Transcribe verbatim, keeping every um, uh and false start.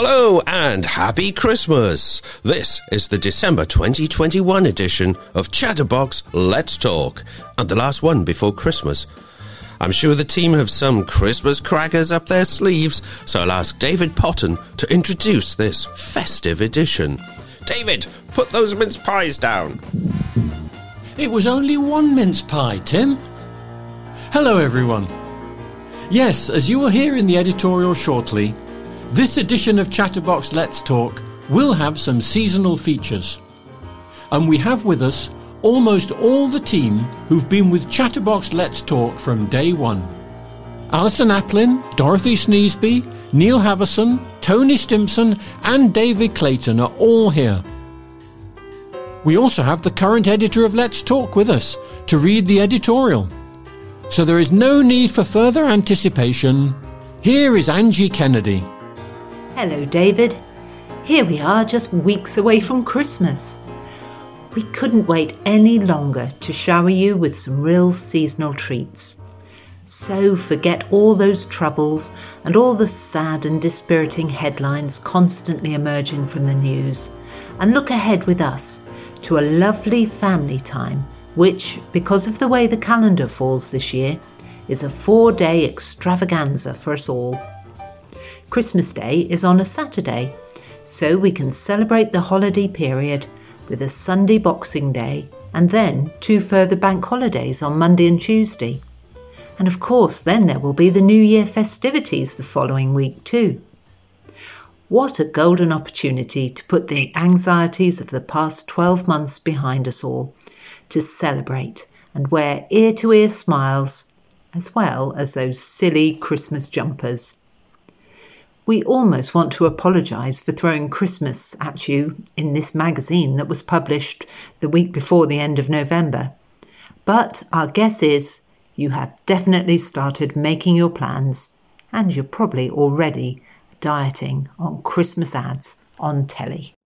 Hello and happy Christmas! This is the December twenty twenty-one edition of Chatterbox Let's Talk, and the last one before Christmas. I'm sure the team have some Christmas crackers up their sleeves, so I'll ask David Potton to introduce this festive edition. David, put those mince pies down. It was only one mince pie, Tim. Hello, everyone. Yes, as you will hear in the editorial shortly, this edition of Chatterbox Let's Talk will have some seasonal features. And we have with us almost all the team who've been with Chatterbox Let's Talk from day one. Alison Applin, Dorothy Sneesby, Neil Havison, Tony Stimson and David Clayton are all here. We also have the current editor of Let's Talk with us to read the editorial. So there is no need for further anticipation. Here is Angie Kennedy. Hello, David. Here we are, just weeks away from Christmas. We couldn't wait any longer to shower you with some real seasonal treats. So forget all those troubles and all the sad and dispiriting headlines constantly emerging from the news, and look ahead with us to a lovely family time, which, because of the way the calendar falls this year, is a four-day extravaganza for us all. Christmas Day is on a Saturday, so we can celebrate the holiday period with a Sunday Boxing Day and then two further bank holidays on Monday and Tuesday. And of course, then there will be the New Year festivities the following week too. What a golden opportunity to put the anxieties of the past twelve months behind us all, to celebrate and wear ear-to-ear smiles, as well as those silly Christmas jumpers. We almost want to apologise for throwing Christmas at you in this magazine that was published the week before the end of November. But our guess is you have definitely started making your plans, and you're probably already dieting on Christmas ads on telly.